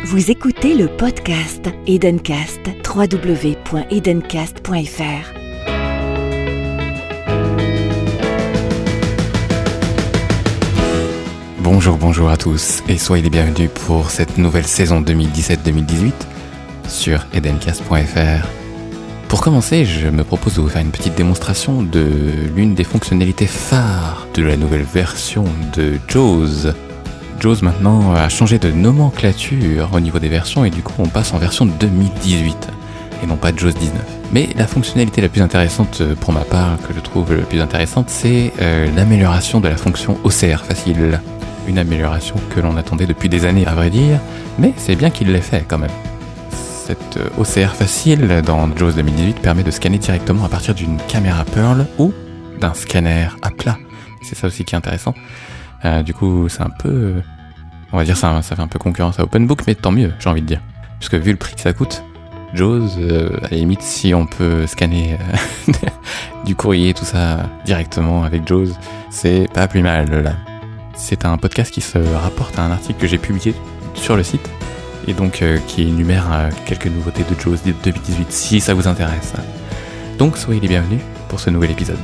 Vous écoutez le podcast Edencast, www.edencast.fr. Bonjour à tous et soyez les bienvenus pour cette nouvelle saison 2017-2018 sur edencast.fr. Pour commencer, je me propose de vous faire une petite démonstration de l'une des fonctionnalités phares de la nouvelle version de JAWS. JAWS maintenant a changé de nomenclature au niveau des versions et du coup on passe en version 2018 et non pas JAWS 19. Mais la fonctionnalité la plus intéressante pour ma part, que je trouve la plus intéressante, c'est l'amélioration de la fonction OCR facile. Une amélioration que l'on attendait depuis des années à vrai dire, mais c'est bien qu'il l'ait fait quand même. Cette OCR facile dans JAWS 2018 permet de scanner directement à partir d'une caméra Pearl ou d'un scanner à plat. C'est ça aussi qui est intéressant. Du coup, c'est un peu... on va dire ça fait un peu concurrence à OpenBook, mais tant mieux, j'ai envie de dire. Parce que vu le prix que ça coûte, JAWS, à la limite, si on peut scanner du courrier, tout ça, directement avec JAWS, c'est pas plus mal, là. C'est un podcast qui se rapporte à un article que j'ai publié sur le site, et donc qui énumère quelques nouveautés de JAWS 2018, si ça vous intéresse. Donc, soyez les bienvenus pour ce nouvel épisode.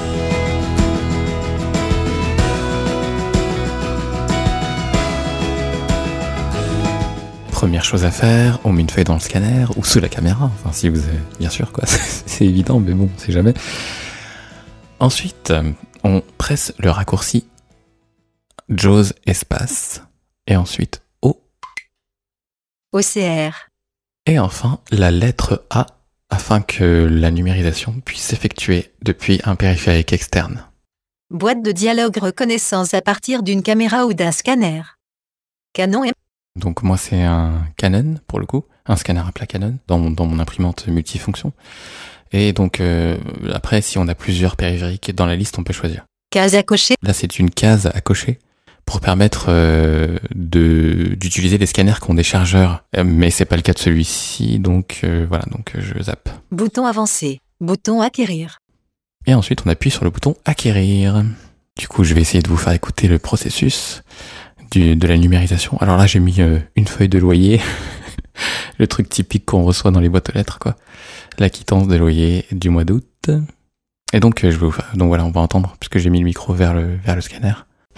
Première chose à faire, on met une feuille dans le scanner ou sous la caméra, enfin si vous avez, bien sûr quoi, c'est évident mais bon, on sait jamais. Ensuite, on presse le raccourci JAWS espace et ensuite O. OCR. Et enfin la lettre A afin que la numérisation puisse s'effectuer depuis un périphérique externe. Boîte de dialogue reconnaissance à partir d'une caméra ou d'un scanner. Canon et... Donc moi c'est un Canon pour le coup, un scanner à plat Canon dans mon imprimante multifonction. Et donc après si on a plusieurs périphériques dans la liste on peut choisir. Case à cocher. Là c'est une case à cocher pour permettre d'utiliser les scanners qui ont des chargeurs. Mais c'est pas le cas de celui-ci donc voilà, donc je zappe. Bouton avancé. Bouton acquérir. Et ensuite on appuie sur le bouton acquérir. Du coup je vais essayer de vous faire écouter le processus de la numérisation. Alors là j'ai mis une feuille de loyer, le truc typique qu'on reçoit dans les boîtes aux lettres quoi, la quittance de loyer du mois d'août. Et donc donc voilà, on va entendre puisque j'ai mis le micro vers le scanner.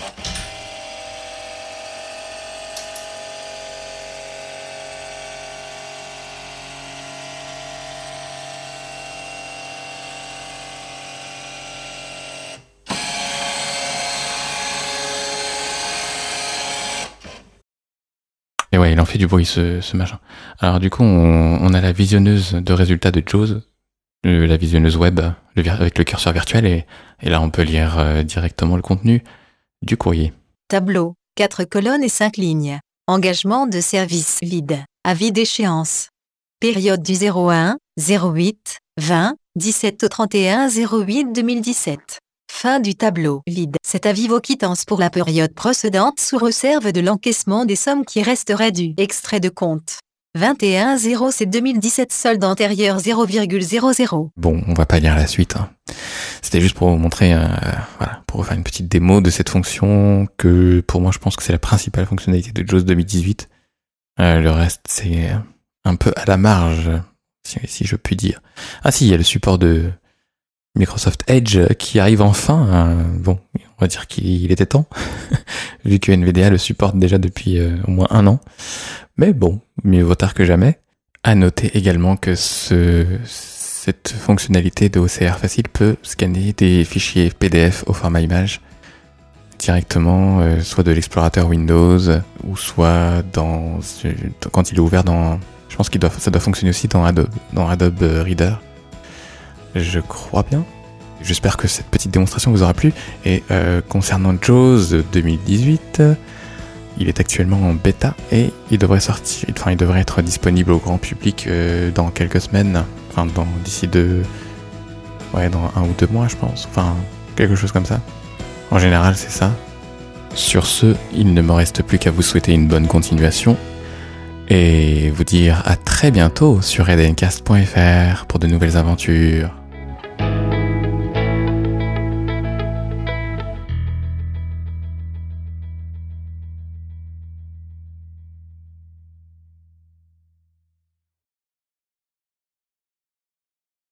Et ouais, il en fait du bruit ce machin. Alors du coup, on a la visionneuse de résultats de JAWS, la visionneuse web avec le curseur virtuel et là on peut lire directement le contenu du courrier. Tableau, 4 colonnes et 5 lignes. Engagement de service vide. Avis d'échéance. Période du 01, 08, 20, 17 au 31 08 2017. Fin du tableau vide. Cet avis vaut quittance pour la période précédente sous réserve de l'encaissement des sommes qui resteraient dues. Extrait de compte. 21 07 2017 solde antérieur 0,00. Bon, on va pas lire la suite. Hein. C'était juste pour vous montrer, voilà, pour vous faire une petite démo de cette fonction que pour moi je pense que c'est la principale fonctionnalité de JAWS 2018. Le reste c'est un peu à la marge, si je puis dire. Ah si, il y a le support de Microsoft Edge qui arrive enfin. Bon, on va dire qu'il était temps, vu que NVDA le supporte déjà depuis au moins 1 an. Mais bon, mieux vaut tard que jamais. À noter également que cette fonctionnalité de OCR facile peut scanner des fichiers PDF au format image directement, soit de l'explorateur Windows, ou soit quand il est ouvert dans... Je pense ça doit fonctionner aussi dans Adobe Reader. Je crois bien. J'espère que cette petite démonstration vous aura plu. Et concernant JAWS 2018, il est actuellement en bêta et il devrait être disponible au grand public dans quelques semaines. Enfin, d'ici dans 1 ou 2 mois, je pense. Enfin, quelque chose comme ça. En général, c'est ça. Sur ce, il ne me reste plus qu'à vous souhaiter une bonne continuation et vous dire à très bientôt sur edencast.fr pour de nouvelles aventures.